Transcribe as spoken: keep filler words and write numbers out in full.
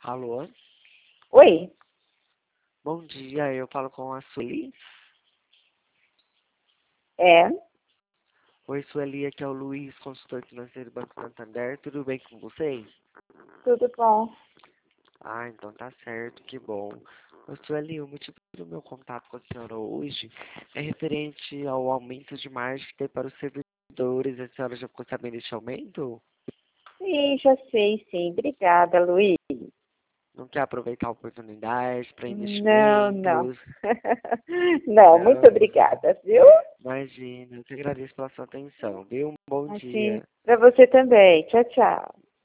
Alô? Oi, Bom dia, eu falo com a Sueli. é, Oi, Sueli, aqui é o Luiz, consultor financeiro do Banco Santander. Tudo bem com vocês? tudo bom? Ah, então tá certo, que bom. Ô, Sueli, o motivo do meu contato com a senhora hoje é referente ao aumento de margem que tem para os servidores. A senhora já ficou sabendo desse aumento? Sim, já sei, sim. Obrigada, Luiz. Não quer aproveitar a oportunidade para Não, não. investimentos? Não, muito Não, obrigada, viu? imagina, eu te agradeço pela sua atenção, viu? Um bom Assim, dia. para você também. Tchau, tchau.